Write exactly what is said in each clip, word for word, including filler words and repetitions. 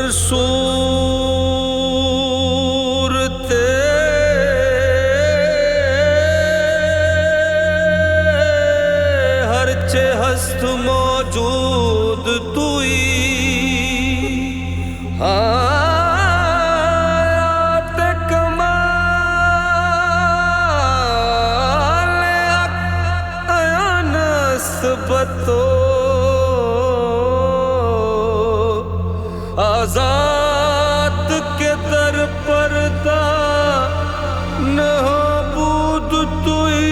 सूरते हरचे हस्त मौजूद तुई हायात कमाल अनस्बतो आजाद के दर पर्दा नबूद तुई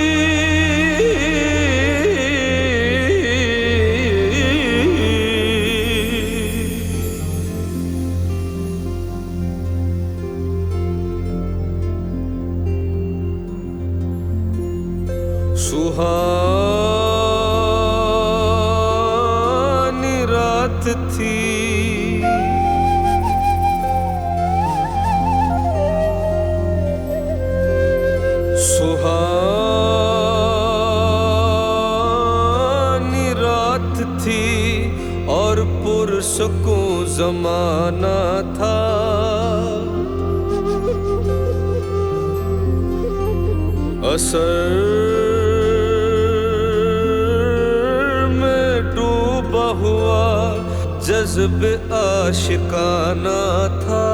सुहानी रात थी सुहानी रात थी और पुरसुकूं ज़माना था। असर में डूबा हुआ जज्ब आशिकाना था।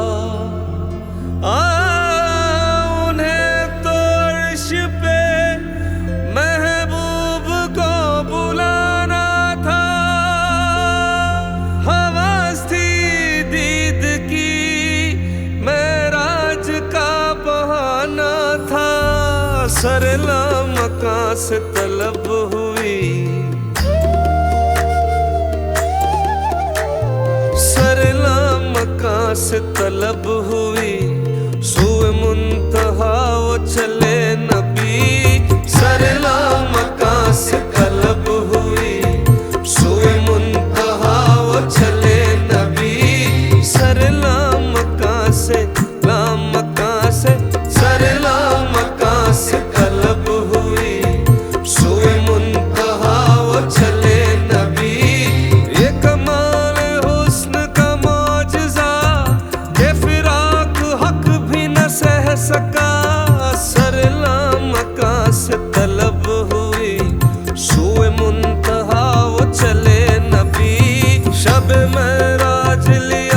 सरला मकां से तलब हुई, सरला मकां से तलब हुई, सुए मुंतहा वो चले नबी। सरला मकां से तलब हुई, सुए मुंतहा वो चले नबी। सरला मकां से ला मकां से सरला मकां से तलब हुई, सुए मुंतहा वो चले नबी। ये कमाल हुस्न का मौजज़ा ये फिराक हक भी न सह सका। सरला मकां से तलब हुई, सुए मुंतहा वो चले नबी। शब महराज ली